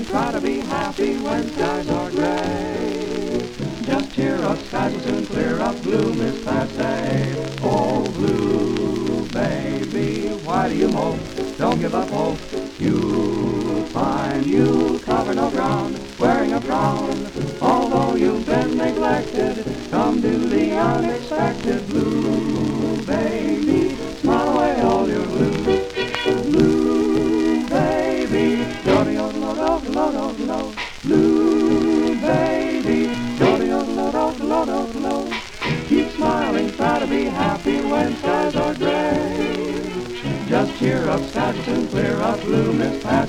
smiling, try to be happy when skies are gray. Just cheer up, skies will soon clear up, gloom is passé. Oh, blue baby, why do you mope? Don't give up hope. You'll find you'll cover no ground, wearing a frown. Although you've been neglected, come do the unexpected. Blue baby, smile away all your blues. Blue baby, do-de-o-do-lo-do-lo-do-lo. Blue baby, do-de-o-do-lo-do-lo-do-lo. Keep smiling, try to be happy when skies are gray. Just cheer up, skies will soon clear up, gloom is past.